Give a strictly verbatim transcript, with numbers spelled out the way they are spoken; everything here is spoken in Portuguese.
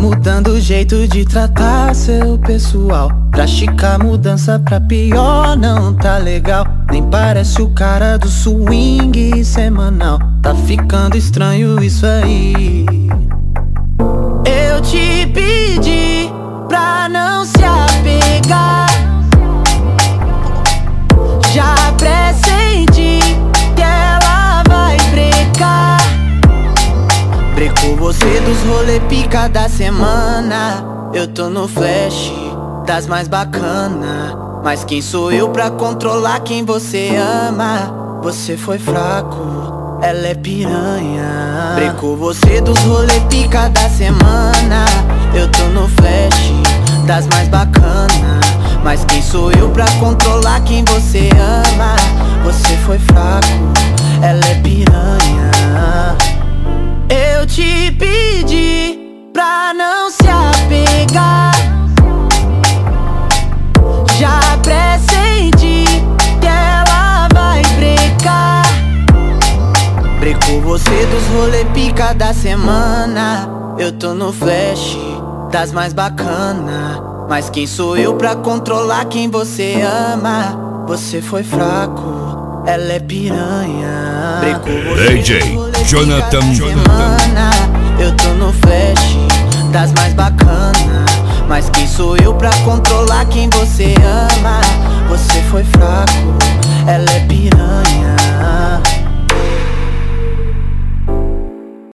mudando o jeito de tratar seu pessoal. Praticar mudança pra pior não tá legal. Nem parece o cara do swing semanal. Tá ficando estranho isso aí. Eu te pedi pra não se apegar. Já pressenti que ela vai brecar. Brecou você dos rolê pica da semana. Eu tô no flash das mais bacana. Mas quem sou eu pra controlar quem você ama? Você foi fraco, ela é piranha. Brecou você dos rolê pica da semana. Eu tô no flash das mais bacana. Mas quem sou eu pra controlar quem você ama? Você foi fraco, ela é piranha. Eu te pedi pra não se apegar. Já pressenti que ela vai brecar. Brecou você dos rolê pica da semana. Eu tô no flash das mais bacana. Mas quem sou eu pra controlar quem você ama? Você foi fraco, ela é piranha. Brecou você D J dos rolê Jonathan, pica da semana. Eu tô no flash das mais bacana. Mas quem sou eu pra controlar quem você ama? Você foi fraco, ela é piranha.